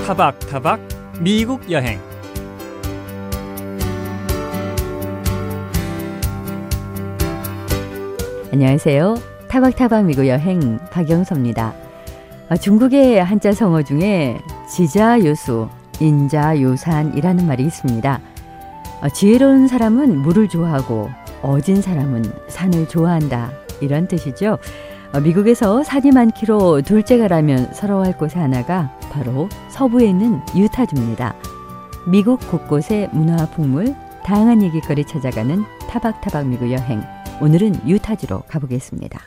타박타박 미국 여행. 안녕하세요. 타박타박 미국 여행 박영서입니다. 중국의 한자 성어 중에 지자요수, 인자요산이라는 말이 있습니다. 지혜로운 사람은 물을 좋아하고 어진 사람은 산을 좋아한다, 이런 뜻이죠. 미국에서 산이 많기로 둘째가라면 서러워할 곳의 하나가 바로 서부에 있는 유타주입니다. 미국 곳곳의 문화와 풍물, 다양한 얘기거리 찾아가는 타박타박 미국 여행. 오늘은 유타주로 가보겠습니다.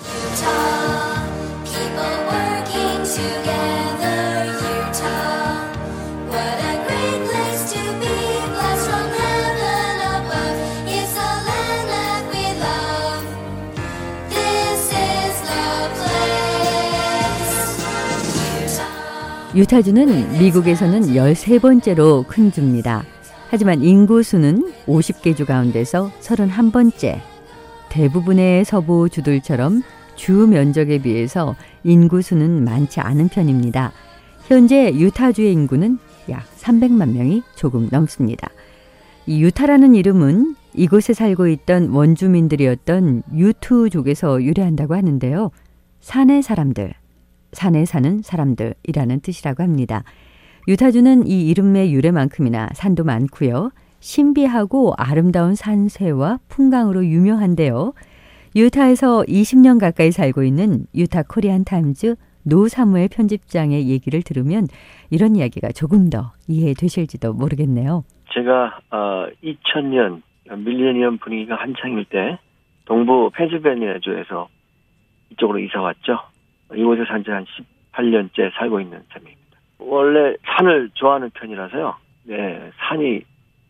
유타주는 미국에서는 13번째로 큰 주입니다. 하지만 인구수는 50개 주 가운데서 31번째. 대부분의 서부 주들처럼 주 면적에 비해서 인구수는 많지 않은 편입니다. 현재 유타주의 인구는 약 300만 명이 조금 넘습니다. 이 유타라는 이름은 이곳에 살고 있던 원주민들이었던 유투족에서 유래한다고 하는데요. 산의 사람들, 산에 사는 사람들이라는 뜻이라고 합니다. 유타주는 이 이름의 유래만큼이나 산도 많고요. 신비하고 아름다운 산세와 풍광으로 유명한데요. 유타에서 20년 가까이 살고 있는 유타 코리안 타임즈 노사무엘 편집장의 얘기를 들으면 이런 이야기가 조금 더 이해되실지도 모르겠네요. 제가 2000년 밀레니엄 분위기가 한창일 때 동부 펜실베니아주에서 이쪽으로 이사 왔죠. 이곳에 산 지 한 18년째 살고 있는 셈입니다. 원래 산을 좋아하는 편이라서요. 네, 산이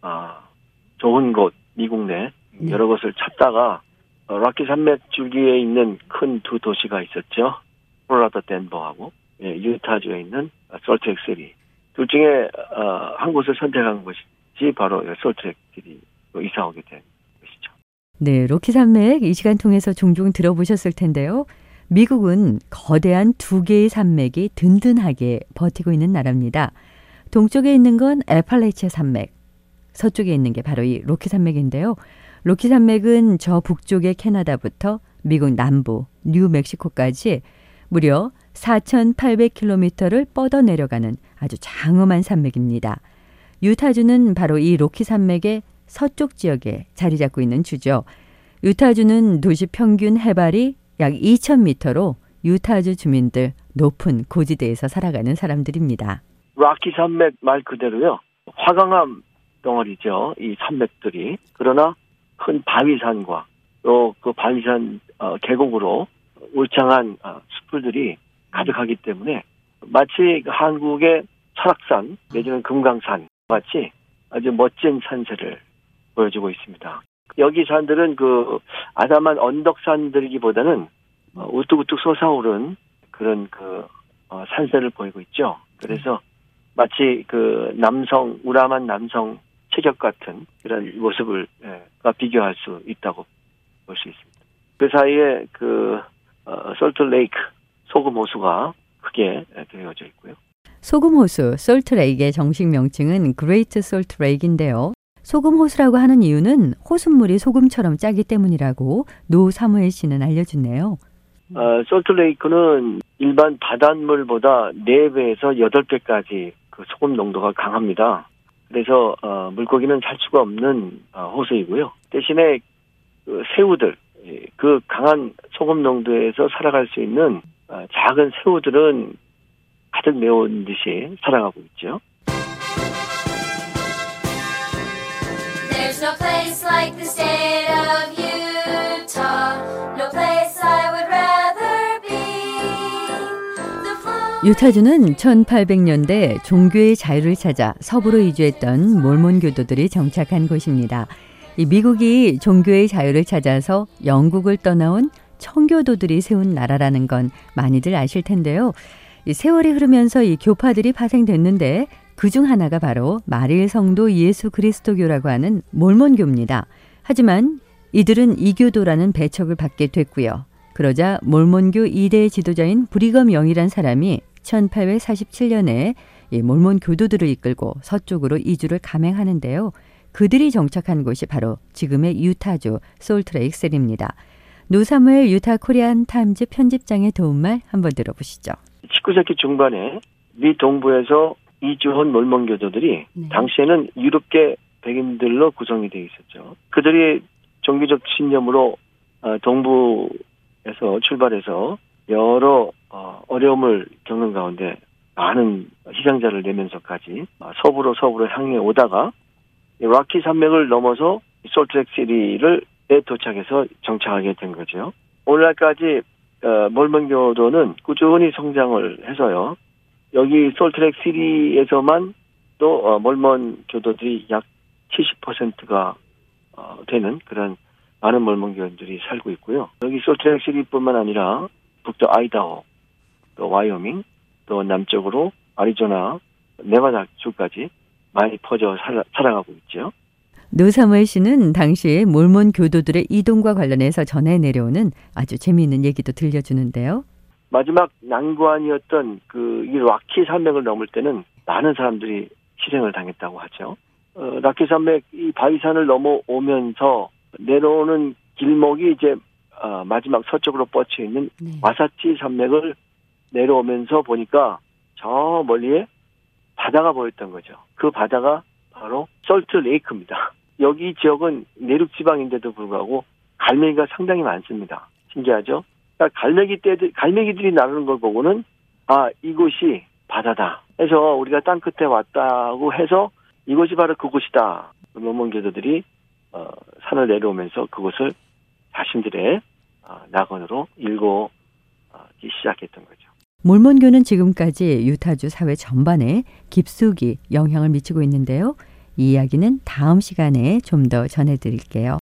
좋은 곳, 미국 내 여러 곳을 찾다가 락키 산맥 줄기에 있는 큰 두 도시가 있었죠. 콜로라도 덴버하고 유타주에 있는 솔트레이크시티. 둘 중에 한 곳을 선택한 것이 바로 솔트레이크시티로 이사 오게 된 것이죠. 네, 로키 산맥 이 시간 통해서 종종 들어보셨을 텐데요. 미국은 거대한 두 개의 산맥이 든든하게 버티고 있는 나라입니다. 동쪽에 있는 건 애팔레치아 산맥, 서쪽에 있는 게 바로 이 로키 산맥인데요. 로키 산맥은 저 북쪽의 캐나다부터 미국 남부 뉴멕시코까지 무려 4,800km를 뻗어 내려가는 아주 장엄한 산맥입니다. 유타주는 바로 이 로키 산맥의 서쪽 지역에 자리 잡고 있는 주죠. 유타주는 도시 평균 해발이 약 2,000m로 유타주 주민들 높은 고지대에서 살아가는 사람들입니다. 락키 산맥 말 그대로요. 화강암 덩어리죠. 이 산맥들이. 그러나 큰 바위산과 또 그 바위산 계곡으로 울창한 숲들이 가득하기 때문에 마치 한국의 설악산 내지는 금강산 같이 아주 멋진 산세를 보여주고 있습니다. 여기 산들은 그 아담한 언덕산들이기보다는 우뚝우뚝 솟아오른 그런 산세를 보이고 있죠. 그래서 마치 그 우람한 남성 체격 같은 그런 모습을 비교할 수 있다고 볼 수 있습니다. 그 사이에 솔트레이크 소금 호수가 크게 되어져 있고요. 소금 호수 솔트레이크의 정식 명칭은 그레이트 솔트레이크인데요. 소금 호수라고 하는 이유는 호숫물이 소금처럼 짜기 때문이라고 노 사무엘 씨는 알려주네요. 솔트레이크는 일반 바닷물보다 4배에서 8배까지 그 소금 농도가 강합니다. 그래서 물고기는 살 수가 없는 호수이고요. 대신에 그 새우들, 그 강한 소금 농도에서 살아갈 수 있는 작은 새우들은 가득 메운 듯이 살아가고 있죠. There's no place like the state of Utah. No place I would rather be. 유타주는 1800년대 종교의 자유를 찾아 서부로 이주했던 몰몬 교도들이 정착한 곳입니다. 이 미국이 종교의 자유를 찾아서 영국을 떠나온 청교도들이 세운 나라라는 건 많이들 아실 텐데요. 이 세월이 흐르면서 이 교파들이 파생됐는데 그중 하나가 바로 마릴 성도 예수 그리스도교라고 하는 몰몬교입니다. 하지만 이들은 이교도라는 배척을 받게 됐고요. 그러자 몰몬교 2대 지도자인 브리검 영이란 사람이 1847년에 이 몰몬 교도들을 이끌고 서쪽으로 이주를 감행하는데요. 그들이 정착한 곳이 바로 지금의 유타주 솔트레이크셀입니다. 노사무엘 유타 코리안 타임즈 편집장의 도움말 한번 들어보시죠. 19세기 중반에 미 동부에서 이주한 몰몬 교도들이 당시에는 유럽계 백인들로 구성이 되어 있었죠. 그들이 종교적 신념으로 동부에서 출발해서 여러 어려움을 겪는 가운데 많은 희생자를 내면서까지 서부로 향해 오다가 락키 산맥을 넘어서 솔트레이크시티를 도착해서 정착하게 된 거죠. 오늘날까지 몰몬 교도는 꾸준히 성장을 해서요. 여기 솔트레이크시티에서만 또 몰몬 교도들이 약 70%가 되는 그런 많은 몰몬 교도들이 살고 있고요. 여기 솔트레이크시티뿐만 아니라 북도 아이다호, 또 와이오밍, 또 남쪽으로 아리조나, 네바다 주까지 많이 퍼져 살아가고 있죠. 노사무엘 씨는 당시 몰몬 교도들의 이동과 관련해서 전해 내려오는 아주 재미있는 얘기도 들려주는데요. 마지막 난관이었던 이 락키 산맥을 넘을 때는 많은 사람들이 희생을 당했다고 하죠. 락키 산맥 이 바위산을 넘어오면서 내려오는 길목이 이제 마지막 서쪽으로 뻗쳐 있는 와사치 산맥을 내려오면서 보니까 저 멀리에 바다가 보였던 거죠. 그 바다가 바로 솔트 레이크입니다. 여기 지역은 내륙 지방인데도 불구하고 갈매기가 상당히 많습니다. 신기하죠? 그러니까 갈매기들이 나르는 걸 보고는 이곳이 바다다 해서 우리가 땅 끝에 왔다고 해서 이곳이 바로 그곳이다. 몰몬 교도들이 산을 내려오면서 그곳을 자신들의 낙원으로 일고 시작했던 거죠. 몰몬교는 지금까지 유타주 사회 전반에 깊숙이 영향을 미치고 있는데요. 이 이야기는 다음 시간에 좀 더 전해드릴게요.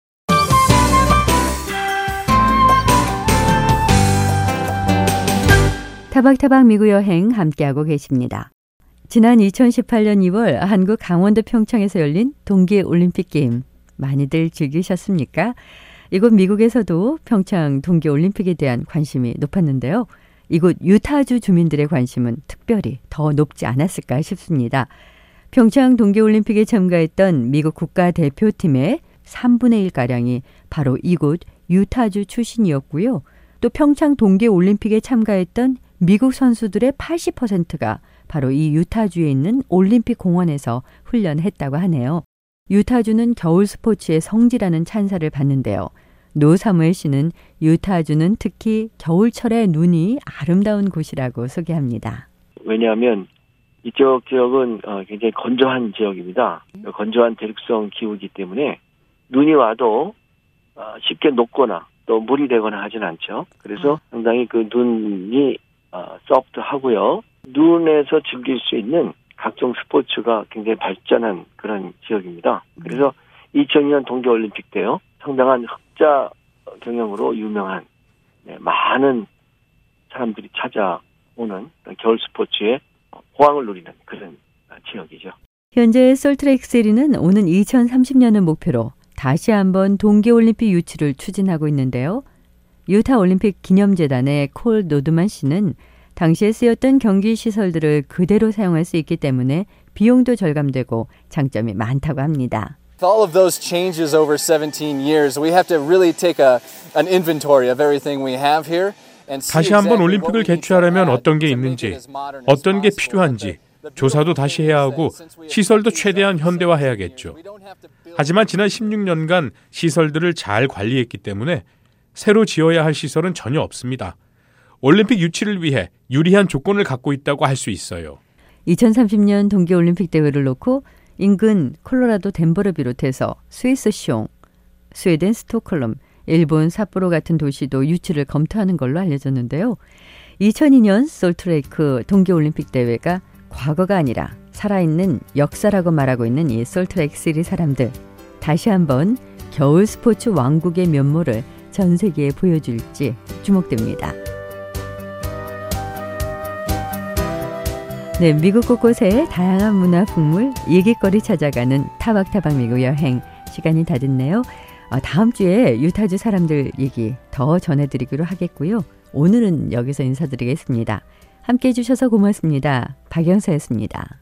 타박타박 미국 여행 함께하고 계십니다. 지난 2018년 2월 한국 강원도 평창에서 열린 동계올림픽 게임 많이들 즐기셨습니까? 이곳 미국에서도 평창 동계올림픽에 대한 관심이 높았는데요. 이곳 유타주 주민들의 관심은 특별히 더 높지 않았을까 싶습니다. 평창 동계올림픽에 참가했던 미국 국가대표팀의 3분의 1가량이 바로 이곳 유타주 출신이었고요. 또 평창 동계올림픽에 참가했던 미국 선수들의 80%가 바로 이 유타주에 있는 올림픽 공원에서 훈련했다고 하네요. 유타주는 겨울 스포츠의 성지라는 찬사를 받는데요. 노사무엘 씨는 유타주는 특히 겨울철의 눈이 아름다운 곳이라고 소개합니다. 왜냐하면 이쪽 지역은 굉장히 건조한 지역입니다. 건조한 대륙성 기후이기 때문에 눈이 와도 쉽게 녹거나 또 물이 되거나 하진 않죠. 그래서 상당히 그 눈이 소프트하고요. 눈에서 즐길 수 있는 각종 스포츠가 굉장히 발전한 그런 지역입니다. 그래서 2002년 동계올림픽 때요. 상당한 흑자 경영으로 유명한 많은 사람들이 찾아오는 겨울 스포츠의 호황을 누리는 그런 지역이죠. 현재 솔트레이크시티는 오는 2030년을 목표로 다시 한번 동계올림픽 유치를 추진하고 있는데요. 유타 올림픽 기념재단의 콜 노드만 씨는 당시에 쓰였던 경기 시설들을 그대로 사용할 수 있기 때문에 비용도 절감되고 장점이 많다고 합니다. With all of those changes over 17 years, we have to really take an inventory of everything we have here. 다시 한번 올림픽을 개최하려면 어떤 게 있는지, 어떤 게 필요한지 조사도 다시 해야 하고 시설도 최대한 현대화해야겠죠. 하지만 지난 16년간 시설들을 잘 관리했기 때문에 새로 지어야 할 시설은 전혀 없습니다. 올림픽 유치를 위해 유리한 조건을 갖고 있다고 할 수 있어요. 2030년 동계올림픽 대회를 놓고 인근 콜로라도 덴버를 비롯해서 스위스 숑, 스웨덴 스톡홀름, 일본 삿포로 같은 도시도 유치를 검토하는 걸로 알려졌는데요. 2002년 솔트레이크 동계올림픽 대회가 과거가 아니라 살아있는 역사라고 말하고 있는 이 솔트레이크시티 사람들, 다시 한번 겨울 스포츠 왕국의 면모를 전 세계에 보여줄지 주목됩니다. 네, 미국 곳곳의 다양한 문화 풍물, 얘기거리 찾아가는 타박타박 미국 여행 시간이 다 됐네요. 다음 주에 유타주 사람들 얘기 더 전해드리기로 하겠고요. 오늘은 여기서 인사드리겠습니다. 함께해 주셔서 고맙습니다. 박영서였습니다.